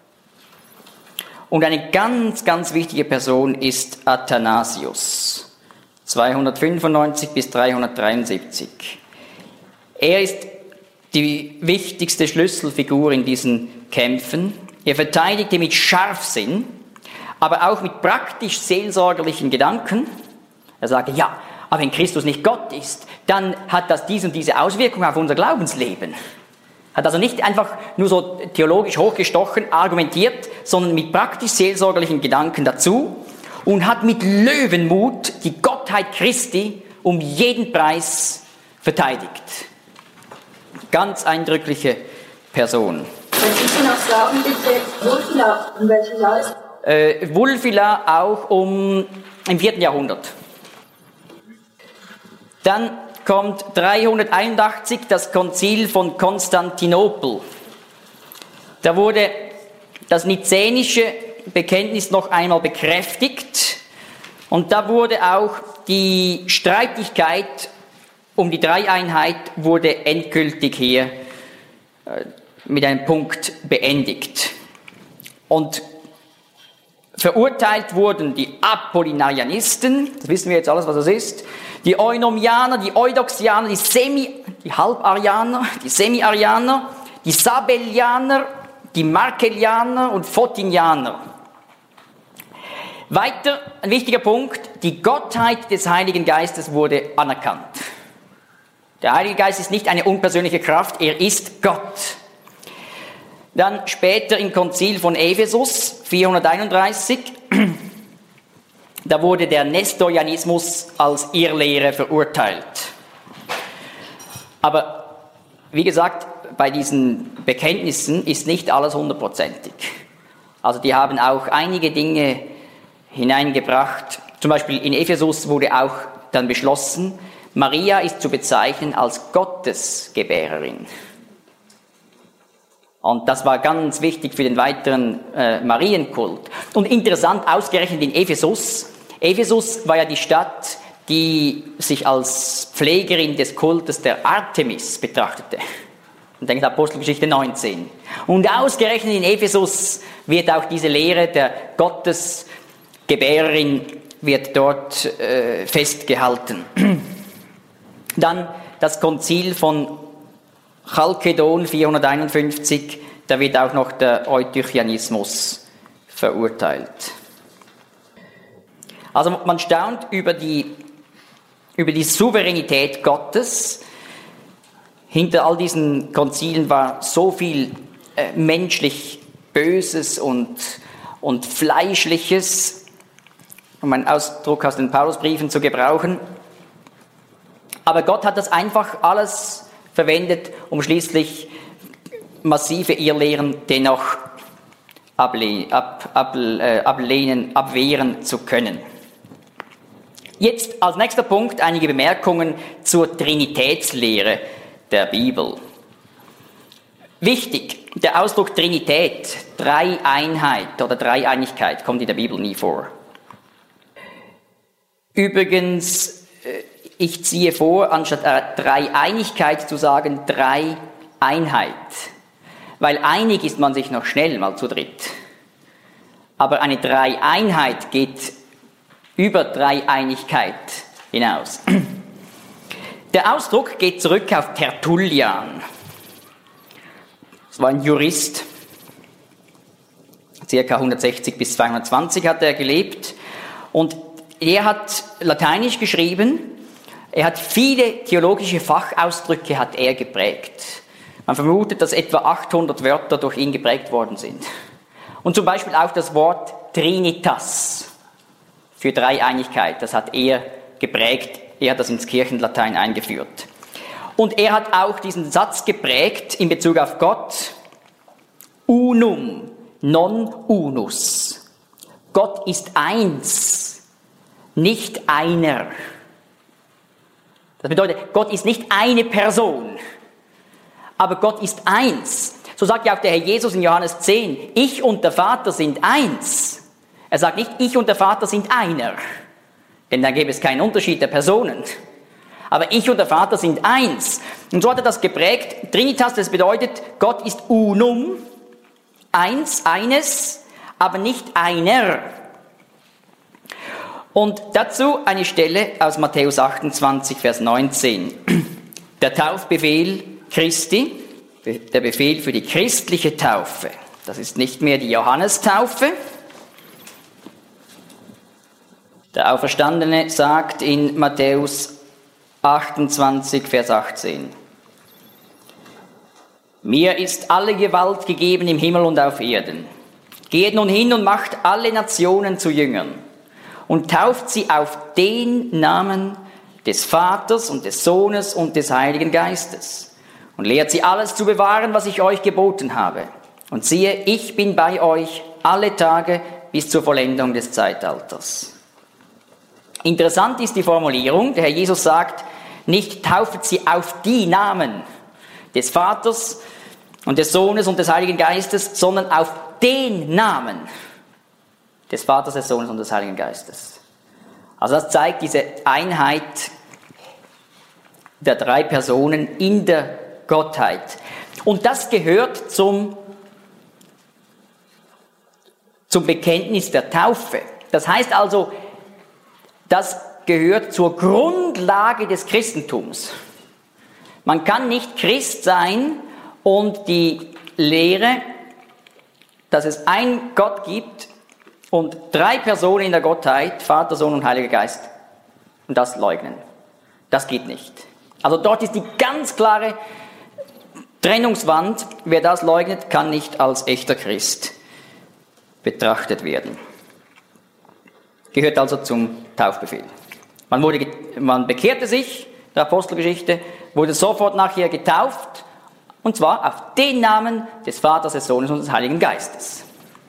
Und eine ganz, ganz wichtige Person ist Athanasius, zweihundertfünfundneunzig bis dreihundertdreiundsiebzig. Er ist die wichtigste Schlüsselfigur in diesen Kämpfen. Er verteidigte mit Scharfsinn, aber auch mit praktisch seelsorgerlichen Gedanken. Er sagte, ja, aber wenn Christus nicht Gott ist, dann hat das diese und diese Auswirkung auf unser Glaubensleben. Hat also nicht einfach nur so theologisch hochgestochen argumentiert, sondern mit praktisch seelsorgerlichen Gedanken dazu und hat mit Löwenmut die Gottheit Christi um jeden Preis verteidigt. Ganz eindrückliche Person. Wenn Sie noch sagen, bitte, Wulfila, in welchem Jahr ist? Äh, Wulfila auch um, im vierten Jahrhundert. Dann kommt dreihunderteinundachtzig das Konzil von Konstantinopel. Da wurde das nizänische Bekenntnis noch einmal bekräftigt und da wurde auch die Streitigkeit um die Dreieinheit wurde endgültig hier äh, mit einem Punkt beendigt. Und verurteilt wurden die Apollinarianisten, das wissen wir jetzt alles, was das ist, die Eunomianer, die Eudoxianer, die Semi, die Halbarianer, die Semi-Arianer, die Sabellianer, die Markellianer und Photinianer. Weiter, ein wichtiger Punkt, die Gottheit des Heiligen Geistes wurde anerkannt. Der Heilige Geist ist nicht eine unpersönliche Kraft, er ist Gott. Dann später im Konzil von Ephesus, vierhunderteinunddreißig, da wurde der Nestorianismus als Irrlehre verurteilt. Aber wie gesagt, bei diesen Bekenntnissen ist nicht alles hundertprozentig. Also die haben auch einige Dinge hineingebracht. Zum Beispiel in Ephesus wurde auch dann beschlossen, Maria ist zu bezeichnen als Gottesgebärerin. Und das war ganz wichtig für den weiteren äh, Marienkult. Und interessant, ausgerechnet in Ephesus. Ephesus war ja die Stadt, die sich als Pflegerin des Kultes der Artemis betrachtete. Und denkt Apostelgeschichte neunzehn. Und ausgerechnet in Ephesus wird auch diese Lehre der Gottesgebärerin wird dort äh, festgehalten. Dann das Konzil von Chalkedon vierhunderteinundfünfzig, da wird auch noch der Eutychianismus verurteilt. Also man staunt über die, über die Souveränität Gottes. Hinter all diesen Konzilen war so viel äh, menschlich Böses und, und Fleischliches, um einen Ausdruck aus den Paulusbriefen zu gebrauchen. Aber Gott hat das einfach alles verwendet, um schließlich massive Irrlehren dennoch ablehnen, ab, ab, äh, ablehnen, abwehren zu können. Jetzt als nächster Punkt einige Bemerkungen zur Trinitätslehre der Bibel. Wichtig, Der Ausdruck Trinität, Dreieinheit oder Dreieinigkeit kommt in der Bibel nie vor. Übrigens, ich ziehe vor, anstatt Dreieinigkeit zu sagen, Dreieinheit. Weil einig ist man sich noch schnell mal zu dritt. Aber eine Dreieinheit geht über Dreieinigkeit hinaus. Der Ausdruck geht zurück auf Tertullian. Das war ein Jurist. Circa hundertsechzig bis zweihundertzwanzig hat er gelebt. Und er hat Lateinisch geschrieben. Er hat viele theologische Fachausdrücke hat er geprägt. Man vermutet, dass etwa achthundert Wörter durch ihn geprägt worden sind. Und zum Beispiel auch das Wort Trinitas für Dreieinigkeit, das hat er geprägt. Er hat das ins Kirchenlatein eingeführt. Und er hat auch diesen Satz geprägt in Bezug auf Gott: Unum, non unus. Gott ist eins, nicht einer. Das bedeutet, Gott ist nicht eine Person, aber Gott ist eins. So sagt ja auch der Herr Jesus in Johannes zehn, ich und der Vater sind eins. Er sagt nicht, ich und der Vater sind einer, denn dann gäbe es keinen Unterschied der Personen. Aber ich und der Vater sind eins. Und so hat er das geprägt. Trinitas, das bedeutet, Gott ist unum, eins, eines, aber nicht einer. Und dazu eine Stelle aus Matthäus achtundzwanzig, Vers neunzehn. Der Taufbefehl Christi, der Befehl für die christliche Taufe. Das ist nicht mehr die Johannestaufe. Der Auferstandene sagt in Matthäus achtundzwanzig, Vers achtzehn. Mir ist alle Gewalt gegeben im Himmel und auf Erden. Geht nun hin und macht alle Nationen zu Jüngern und tauft sie auf den Namen des Vaters und des Sohnes und des Heiligen Geistes und lehrt sie alles zu bewahren, was ich euch geboten habe. Und siehe, ich bin bei euch alle Tage bis zur Vollendung des Zeitalters. Interessant ist die Formulierung, der Herr Jesus sagt, nicht taufet sie auf die Namen des Vaters und des Sohnes und des Heiligen Geistes, sondern auf den Namen des Vaters, des Sohnes und des Heiligen Geistes. Also das zeigt diese Einheit der drei Personen in der Gottheit. Und das gehört zum, zum Bekenntnis der Taufe. Das heißt also, das gehört zur Grundlage des Christentums. Man kann nicht Christ sein und die Lehre, dass es einen Gott gibt und drei Personen in der Gottheit, Vater, Sohn und Heiliger Geist, und das leugnen. Das geht nicht. Also dort ist die ganz klare Trennungswand. Wer das leugnet, kann nicht als echter Christ betrachtet werden. Gehört also zum Taufbefehl. Man, wurde, man bekehrte sich, der Apostelgeschichte, wurde sofort nachher getauft, und zwar auf den Namen des Vaters, des Sohnes und des Heiligen Geistes.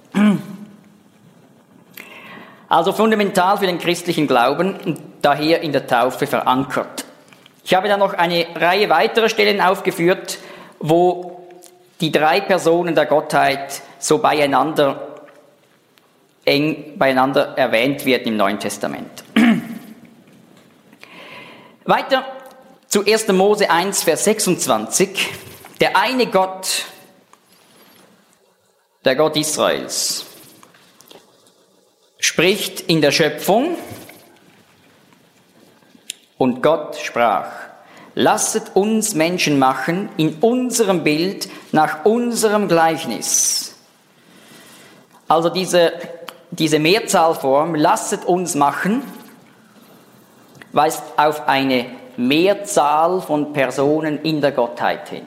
Also fundamental für den christlichen Glauben und daher in der Taufe verankert. Ich habe dann noch eine Reihe weiterer Stellen aufgeführt, wo die drei Personen der Gottheit so beieinander eng beieinander erwähnt wird im Neuen Testament. Weiter zu erster Mose eins, Vers sechsundzwanzig. Der eine Gott, der Gott Israels, spricht in der Schöpfung und Gott sprach, lasset uns Menschen machen in unserem Bild nach unserem Gleichnis. Also diese Diese Mehrzahlform, lasset uns machen, weist auf eine Mehrzahl von Personen in der Gottheit hin.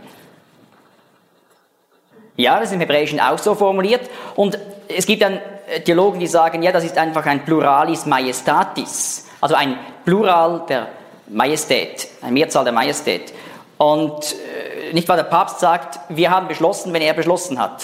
Ja, das ist im Hebräischen auch so formuliert. Und es gibt dann Theologen, die sagen, ja, das ist einfach ein Pluralis Majestatis, also ein Plural der Majestät, eine Mehrzahl der Majestät. Und nicht wahr, der Papst sagt, wir haben beschlossen, wenn er beschlossen hat.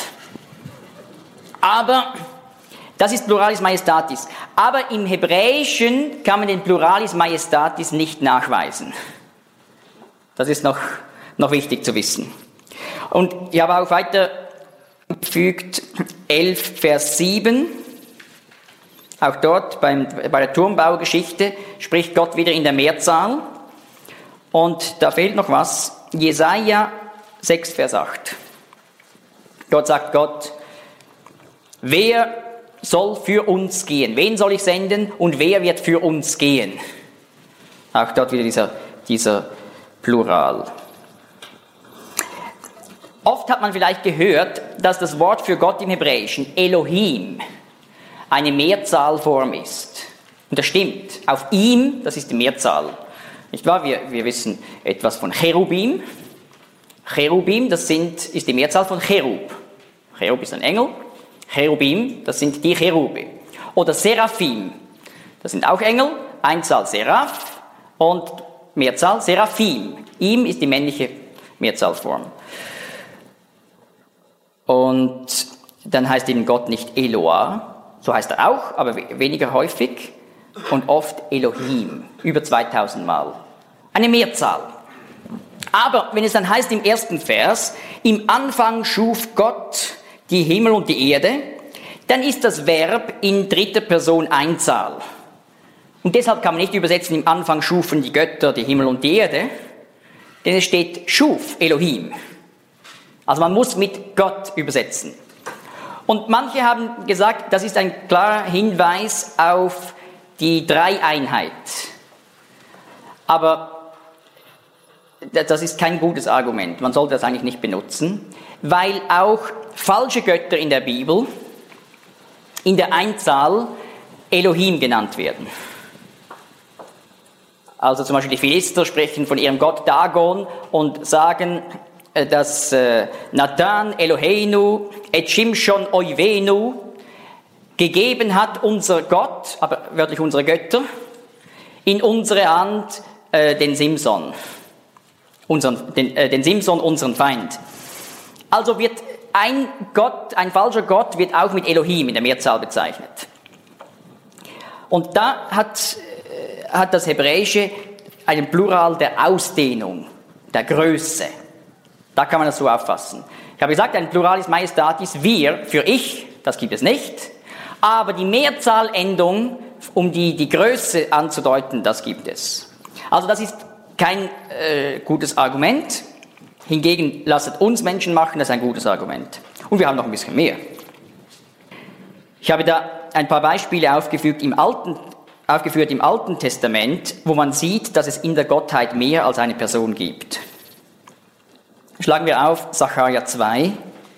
Aber das ist Pluralis Majestatis. Aber im Hebräischen kann man den Pluralis Majestatis nicht nachweisen. Das ist noch, noch wichtig zu wissen. Und ich habe auch weiter fügt elf, Vers sieben. Auch dort beim, bei der Turmbaugeschichte spricht Gott wieder in der Mehrzahl. Und da fehlt noch was. Jesaja sechs, Vers acht. Dort sagt Gott, wer soll für uns gehen? Wen soll ich senden und wer wird für uns gehen? Auch dort wieder dieser, dieser Plural. Oft hat man vielleicht gehört, dass das Wort für Gott im Hebräischen, Elohim, eine Mehrzahlform ist. Und das stimmt. Auf ihm, das ist die Mehrzahl. Nicht wahr? Wir, wir wissen etwas von Cherubim. Cherubim, das sind, ist die Mehrzahl von Cherub. Cherub ist ein Engel. Cherubim, das sind die Cherube. Oder Seraphim, das sind auch Engel. Einzahl Seraph und Mehrzahl Seraphim. Ihm ist die männliche Mehrzahlform. Und dann heißt eben Gott nicht Eloah, so heißt er auch, aber weniger häufig. Und oft Elohim, über zweitausend Mal. Eine Mehrzahl. Aber wenn es dann heißt im ersten Vers, im Anfang schuf Gott die Himmel und die Erde, dann ist das Verb in dritter Person Einzahl. Und deshalb kann man nicht übersetzen, im Anfang schufen die Götter die Himmel und die Erde, denn es steht schuf, Elohim. Also man muss mit Gott übersetzen. Und manche haben gesagt, das ist ein klarer Hinweis auf die Dreieinheit. Aber das ist kein gutes Argument. Man sollte das eigentlich nicht benutzen, weil auch falsche Götter in der Bibel in der Einzahl Elohim genannt werden. Also zum Beispiel die Philister sprechen von ihrem Gott Dagon und sagen, dass äh, Nathan Eloheinu et Shimshon Oivenu gegeben hat unser Gott, aber wörtlich unsere Götter, in unsere Hand äh, den Simson, unseren, den, äh, den Simson, unseren Feind. Also wird ein Gott, ein falscher Gott wird auch mit Elohim in der Mehrzahl bezeichnet. Und da hat, äh, hat das Hebräische einen Plural der Ausdehnung, der Größe. Da kann man das so auffassen. Ich habe gesagt, ein Pluralis Majestatis, wir, für ich, das gibt es nicht. Aber die Mehrzahlendung, um die, die Größe anzudeuten, das gibt es. Also das ist kein äh, gutes Argument. Hingegen, lasset uns Menschen machen, das ist ein gutes Argument. Und wir haben noch ein bisschen mehr. Ich habe da ein paar Beispiele aufgefügt im Alten, aufgeführt im Alten Testament, wo man sieht, dass es in der Gottheit mehr als eine Person gibt. Schlagen wir auf Sacharja zwei.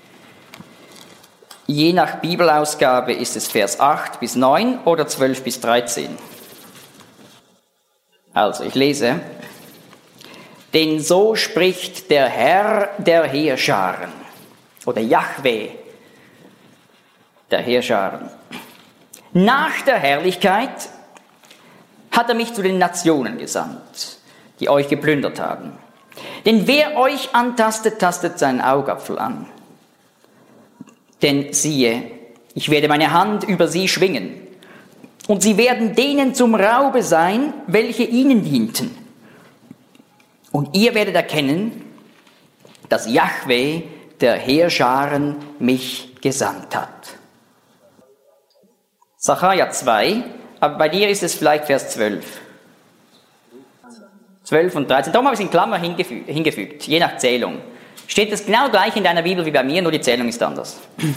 Je nach Bibelausgabe ist es Vers acht bis neun oder zwölf bis dreizehn. Also, ich lese. Denn so spricht der Herr der Heerscharen, oder Jahwe der Heerscharen. Nach der Herrlichkeit hat er mich zu den Nationen gesandt, die euch geplündert haben. Denn wer euch antastet, tastet seinen Augapfel an. Denn siehe, ich werde meine Hand über sie schwingen, und sie werden denen zum Raube sein, welche ihnen dienten. Und ihr werdet erkennen, dass Jahwe, der Heerscharen, mich gesandt hat. Sacharja zwei, aber bei dir ist es vielleicht Vers zwölf. zwölf und dreizehn, darum habe ich es in Klammer hingefü- hingefügt, je nach Zählung. Steht es genau gleich in deiner Bibel wie bei mir, nur die Zählung ist anders.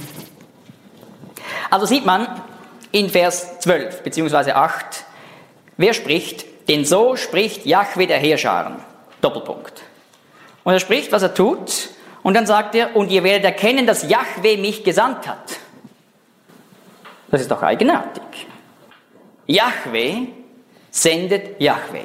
Also sieht man in Vers zwölf bzw. acht, wer spricht? Denn so spricht Jahwe der Heerscharen. Doppelpunkt. Und er spricht, was er tut, und dann sagt er, und ihr werdet erkennen, dass Jahwe mich gesandt hat. Das ist doch eigenartig. Jahwe sendet Jahwe.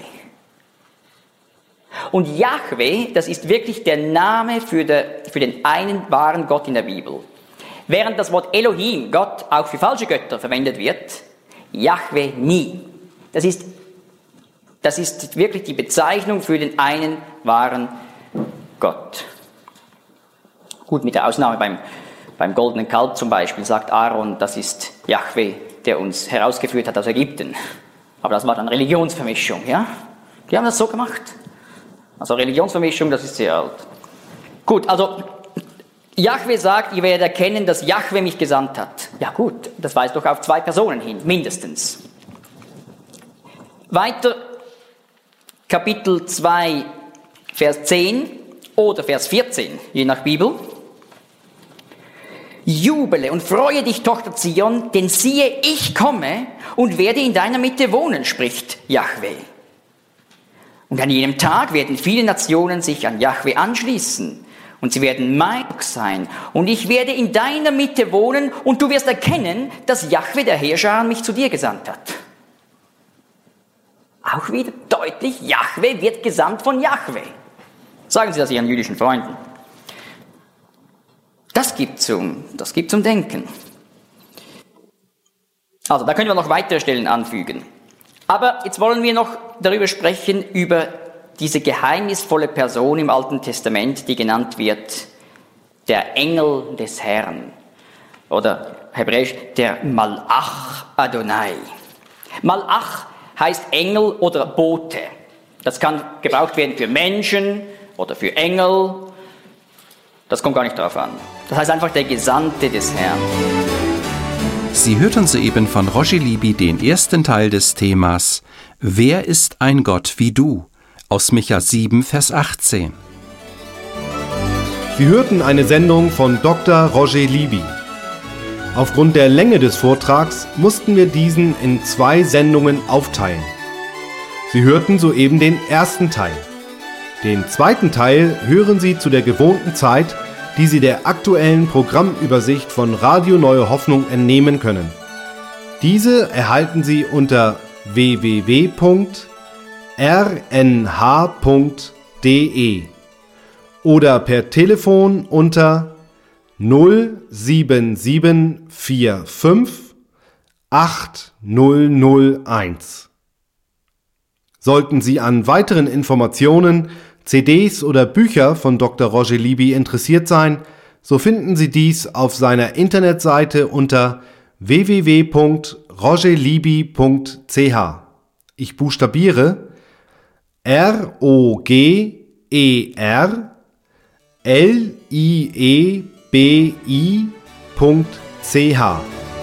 Und Jahwe, das ist wirklich der Name für, der, für den einen wahren Gott in der Bibel. Während das Wort Elohim, Gott, auch für falsche Götter verwendet wird, Jahwe nie. Das ist, das ist wirklich die Bezeichnung für den einen wahren Gott. Gut, mit der Ausnahme beim, beim goldenen Kalb zum Beispiel, sagt Aaron, das ist Jahwe, der uns herausgeführt hat aus Ägypten. Aber das war dann Religionsvermischung, ja? Die haben das so gemacht. Also Religionsvermischung, das ist sehr alt. Gut, also Jahwe sagt, ihr werdet erkennen, dass Jahwe mich gesandt hat. Ja gut, das weist doch auf zwei Personen hin, mindestens. Weiter, Kapitel zwei, Vers zehn oder Vers vierzehn, je nach Bibel. Jubele und freue dich, Tochter Zion, denn siehe, ich komme und werde in deiner Mitte wohnen, spricht Jahwe. Und an jenem Tag werden viele Nationen sich an Jahwe anschließen und sie werden mein Volk sein. Und ich werde in deiner Mitte wohnen und du wirst erkennen, dass Jahwe, der Heerscharen, mich zu dir gesandt hat. Auch wieder deutlich, Jahwe wird gesandt von Jahwe. Sagen Sie das Ihren jüdischen Freunden. Das gibt zum, das gibt zum Denken. Also, da können wir noch weitere Stellen anfügen. Aber jetzt wollen wir noch darüber sprechen, über diese geheimnisvolle Person im Alten Testament, die genannt wird, der Engel des Herrn. Oder hebräisch, der Malach Adonai. Malach heißt Engel oder Bote. Das kann gebraucht werden für Menschen oder für Engel. Das kommt gar nicht darauf an. Das heißt einfach der Gesandte des Herrn. Sie hörten soeben von Roger Libby den ersten Teil des Themas »Wer ist ein Gott wie du?« aus Micha sieben, Vers achtzehn. Sie hörten eine Sendung von Doktor Roger Libby. Aufgrund der Länge des Vortrags mussten wir diesen in zwei Sendungen aufteilen. Sie hörten soeben den ersten Teil. Den zweiten Teil hören Sie zu der gewohnten Zeit, die Sie der aktuellen Programmübersicht von Radio Neue Hoffnung entnehmen können. Diese erhalten Sie unter w w w punkt r n h punkt d e oder per Telefon unter null sieben sieben vier fünf acht null null eins. Sollten Sie an weiteren Informationen, C Ds oder Bücher von Doktor Roger Libby interessiert sein, so finden Sie dies auf seiner Internetseite unter w w w punkt roger libby punkt c h. Ich buchstabiere R O G E R L I E B I punkt c h.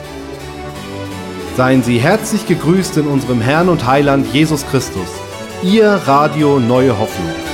Seien Sie herzlich gegrüßt in unserem Herrn und Heiland Jesus Christus. Ihr Radio Neue Hoffnung.